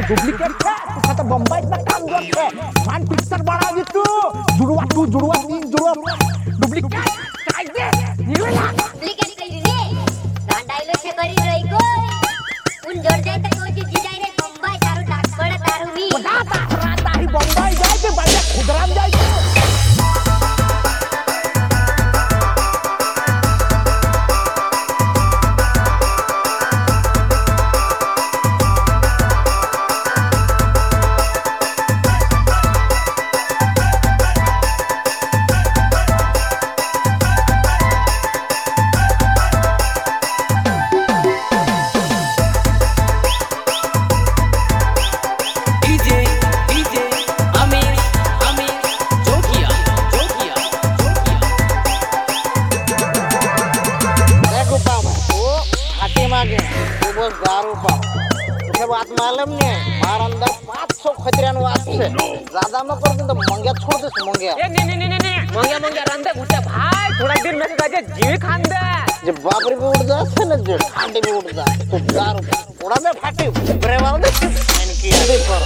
duplicate है तू खाता बम्बई में काम करते वन पिक्चर बना दी तू जुड़वा तीन जुड़वा डुप्लीकेट काय दे निवेला डुप्लीकेट करी रे गांडाइलो से करी रही कोई उन जोड़ जाए तो कोई जी जाए रे बम्बई तारू डाक बड़ा तारू मी राता ही बम्बई जाए के बढ़िया खुदराम जाए बात मालूम नहीं मार अंदर 500 खतरियान वास से ज्यादा मत कर तो मंगिया छोड़ दे मंगिया ए नहीं मंगिया रंदे घुटे भाई थोड़ा दिन में जाके जीव खान दे जब बाबरी भी उड़ जाते ना जो ठांडे भी उड़ जाते तो दारू थोड़ा में फाटी ब्रे वाला दे मैंने किया दे पर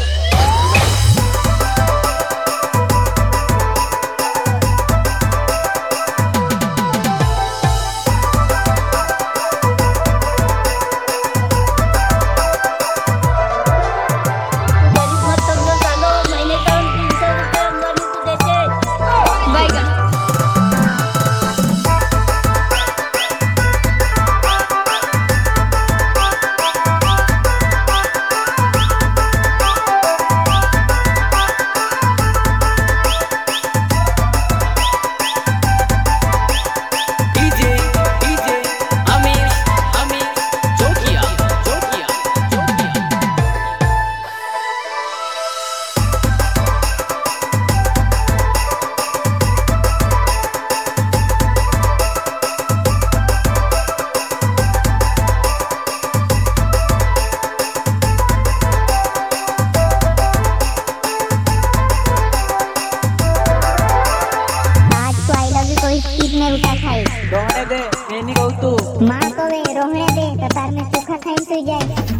रोहने दे नहीं कहू तू मां कवे रोहने दे तो तार में सूखा खाई तो जाए